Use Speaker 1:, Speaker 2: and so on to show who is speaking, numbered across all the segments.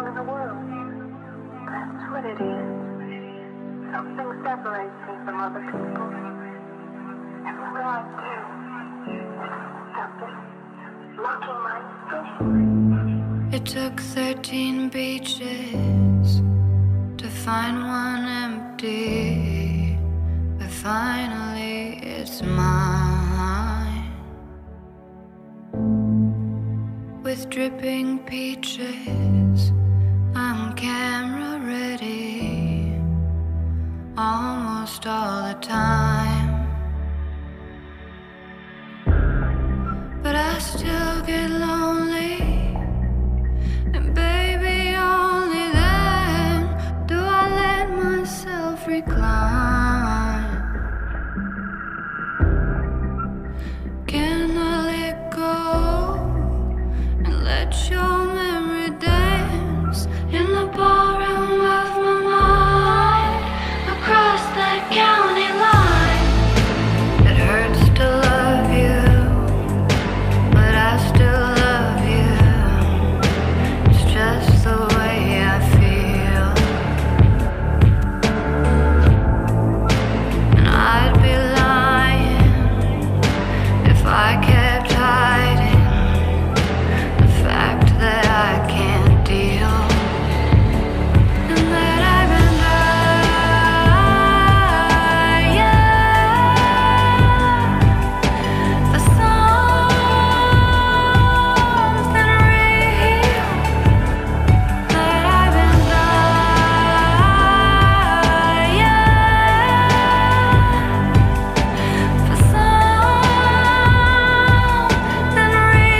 Speaker 1: in the world. That's what it is. Something separates me from other people. And what I do is stop it, locking my face.
Speaker 2: It took 13 beaches to find one empty, but finally it's mine. With dripping peaches, I'm camera ready almost all the time. But I still get lonely, and baby, only then do I let myself recline. Can I let go and let your memory dance in the ballroom of my mind, across that county line? It hurts to love you, but I still love you. It's just the way I feel. And I'd be lying if I kept hiding the fact that I can't deal, and that I've been dying for something real, that I've been dying for something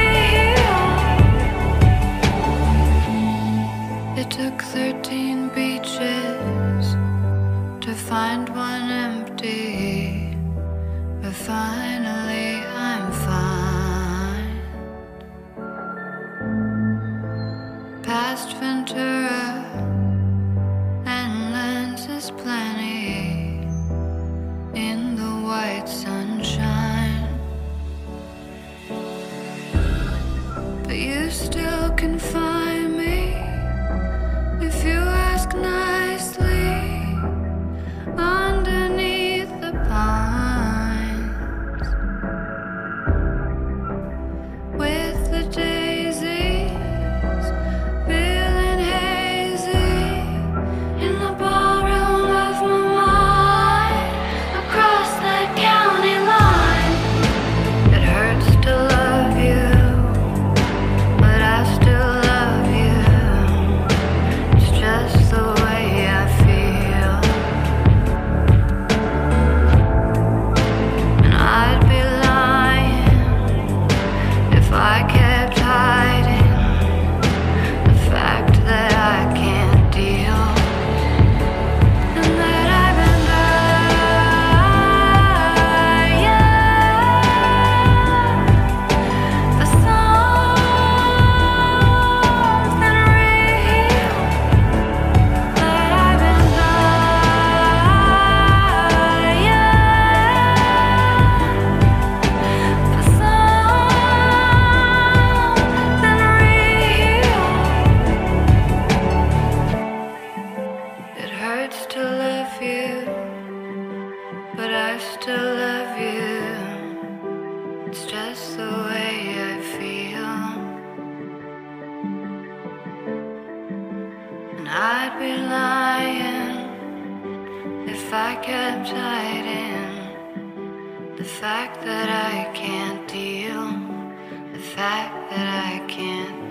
Speaker 2: real. It took 13 beaches to find one empty, but finally I'm fine. Past Ventura and lenses plenty in the white sunshine, but you still can find me if you ask nicely underneath the pines, with the daisies feeling hazy in the ballroom of my mind, across that county line. It hurts to love you, but I still love you. It's just the way I feel. And I'd be lying if I kept hiding the fact that I can't deal, and that I've been dying for something real, that I've been dying for something real. It hurts to love you, but I still love you. It's just the way I feel. And I'd be lying if I kept hiding the fact that I can't deal, the fact that I can't